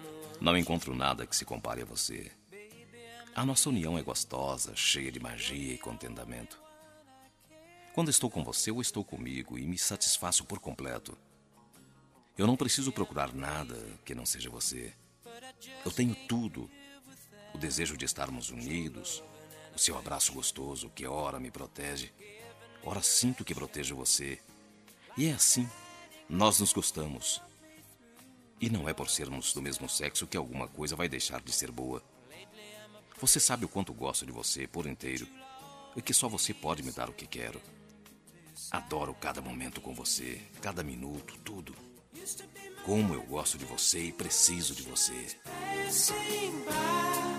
Não encontro nada que se compare a você. A nossa união é gostosa, cheia de magia e contentamento. Quando estou com você, eu estou comigo e me satisfaço por completo. Eu não preciso procurar nada que não seja você. Eu tenho tudo. O desejo de estarmos unidos, o seu abraço gostoso que ora me protege, ora sinto que protejo você. E é assim, nós nos gostamos. E não é por sermos do mesmo sexo que alguma coisa vai deixar de ser boa. Você sabe o quanto gosto de você por inteiro e que só você pode me dar o que quero. Adoro cada momento com você, cada minuto, tudo. Como eu gosto de você e preciso de você.